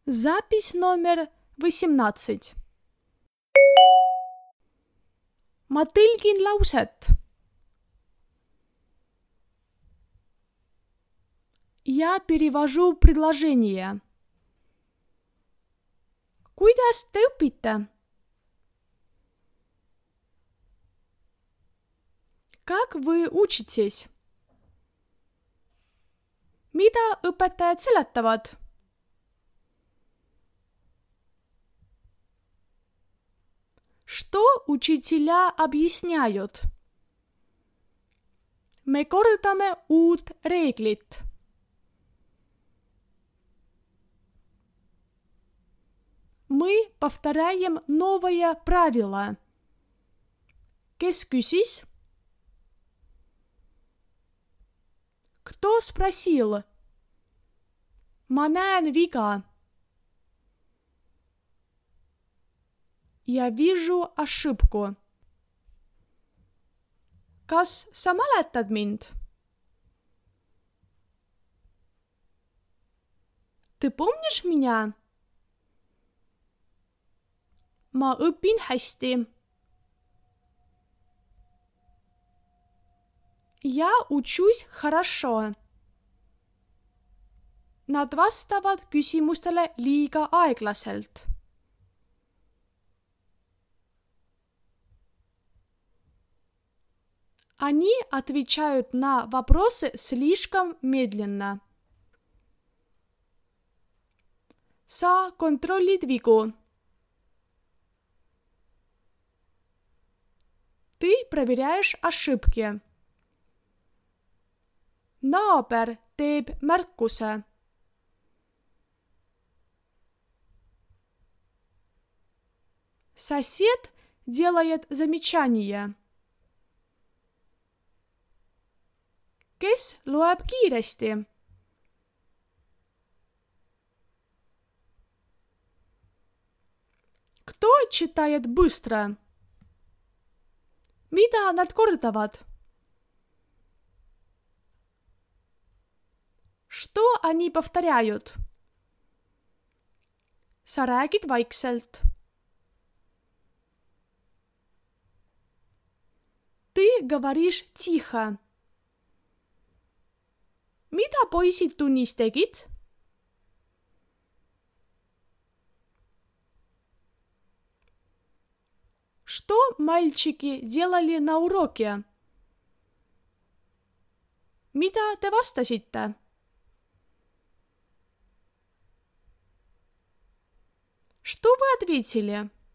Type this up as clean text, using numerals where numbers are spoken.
Запись номер 18. Ma tõlgin lauset. Я перевожу предложение. Kuidas te õpite? Как вы учитесь? Mida õpetajad seletavad? Что учителя объясняют? Me kordame uut reeglit. Мы повторяем новое правило. Kes küsis? Кто спросил? Ma näen viga. Я вижу ошибку. Kas sa mäletad mind? Ты помнишь меня? Ma õpin hästi. Я учусь хорошо. Nad vastavad küsimustele liiga aeglaselt. Они отвечают на вопросы слишком медленно. Sa kontrollid vigu. Ты проверяешь ошибки. Naaber teeb märkuse. Сосед делает замечание. Kes loeb kiiresti? Кто читает быстро? Mida nad kordavad? Что они повторяют? Sa räägid vaikselt. Ты говоришь тихо. Mida poisid tunnis tegid? Что мальчики делали на уроке? Mida te vastasite? Что вы ответили?